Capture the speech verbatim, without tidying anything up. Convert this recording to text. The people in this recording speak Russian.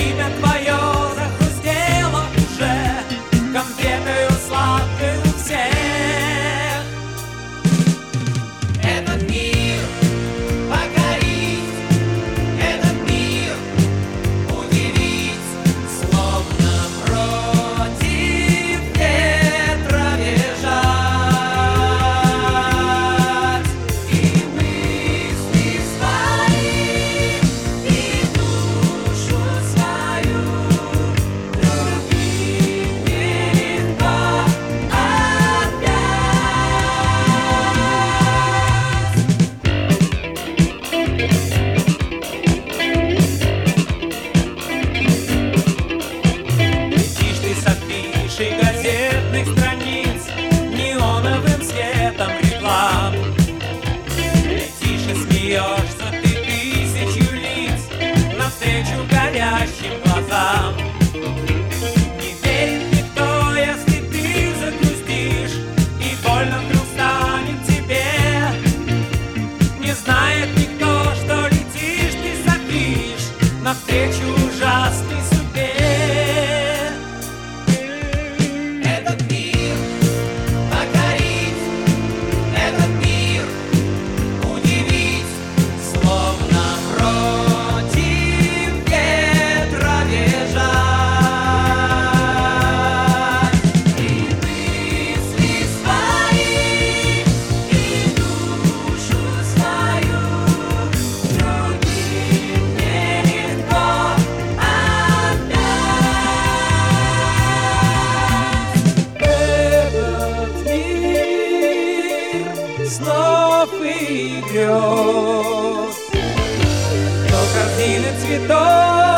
имя твое захрустело уже конфетою сладкою всех. Этот мир покорить, этот мир удивить, словно против ветра бежать. И мысли свои, и душу свою другим нелегко Летишь ты с афишей газетных страниц, неоновым светом реклам. Летишь и смеешься ты тысячу лиц навстречу горящим глазам. Не верит никто, если ты загрустишь, и больно вдруг станет тебе. Не знает никто, что летишь ты с афиш навстречу ужасной судьбе. Этот мир покорить, этот мир удивить, словно против ветра бежать. И мысли свои, и душу свою другим нелегко Этот мир снов и грез, но корзины цветов